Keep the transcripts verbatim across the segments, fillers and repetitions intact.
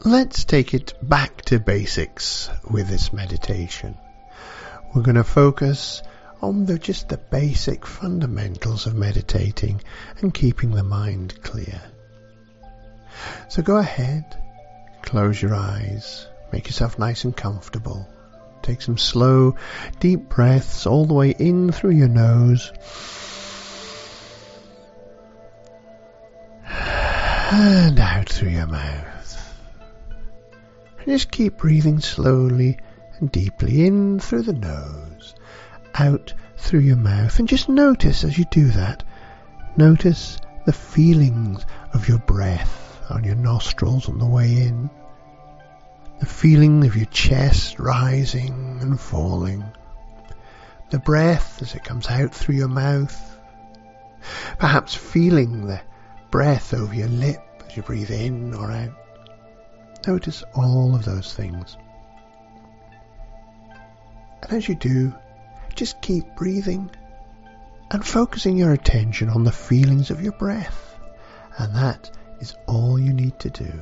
let's take it back to basics with this meditation. We're going to focus on the, just the basic fundamentals of meditating and keeping the mind clear. So go ahead, close your eyes, make yourself nice and comfortable. Take some slow, deep breaths all the way in through your nose and out through your mouth. And just keep breathing slowly and deeply in through the nose, out through your mouth, and just notice as you do that, notice the feelings of your breath on your nostrils on the way in, the feeling of your chest rising and falling, the breath as it comes out through your mouth, perhaps feeling the breath over your lip as you breathe in or out. Notice all of those things. And as you do, just keep breathing and focusing your attention on the feelings of your breath. And that is all you need to do.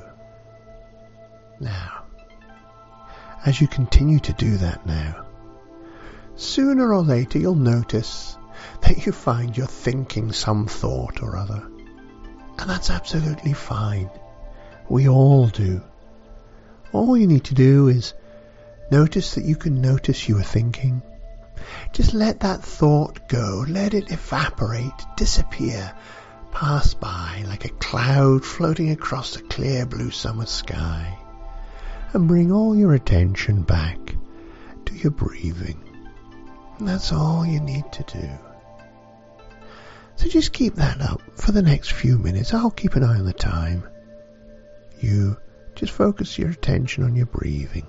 Now, as you continue to do that now, sooner or later you'll notice that you find you're thinking some thought or other. And that's absolutely fine. We all do. All you need to do is notice that you can notice you are thinking. Just let that thought go. Let it evaporate, disappear, pass by like a cloud floating across a clear blue summer sky. And bring all your attention back to your breathing. And that's all you need to do. So just keep that up for the next few minutes. I'll keep an eye on the time. You just focus your attention on your breathing.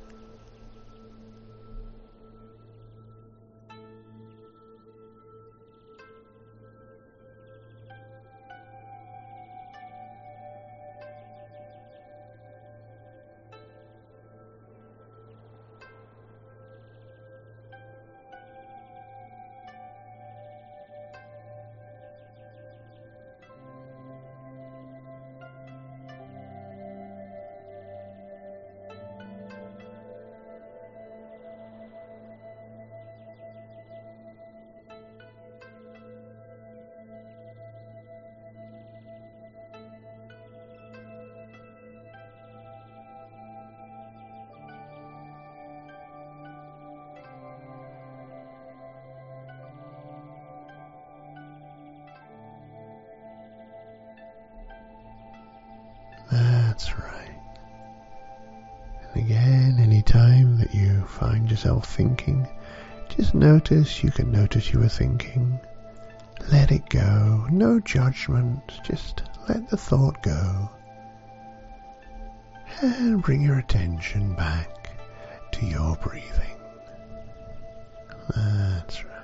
That's right. And again, any time that you find yourself thinking, just notice you can notice you are thinking. Let it go. No judgment. Just let the thought go. And bring your attention back to your breathing. That's right.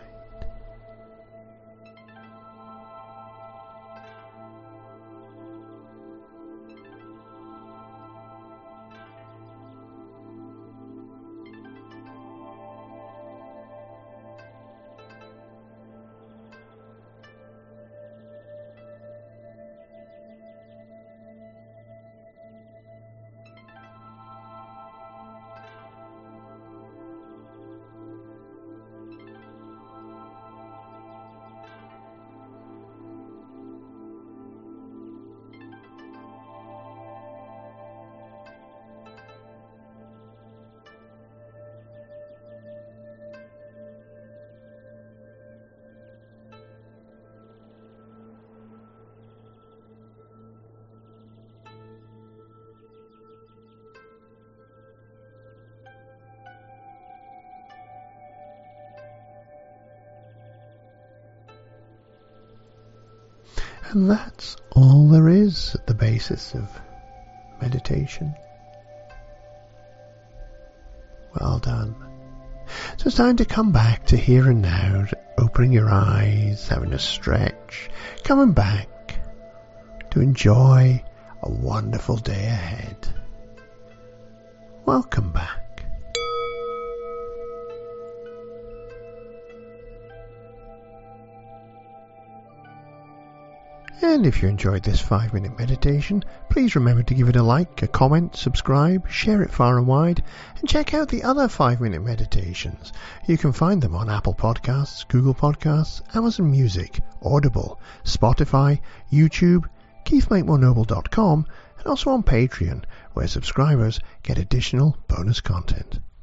And that's all there is at the basis of meditation. Well done. So it's time to come back to here and now, opening your eyes, having a stretch, coming back to enjoy a wonderful day ahead. Welcome back. And if you enjoyed this five minute meditation, please remember to give it a like, a comment, subscribe, share it far and wide, and check out the other five minute meditations. You can find them on Apple Podcasts, Google Podcasts, Amazon Music, Audible, Spotify, YouTube, keith make more noble dot com, and also on Patreon, where subscribers get additional bonus content.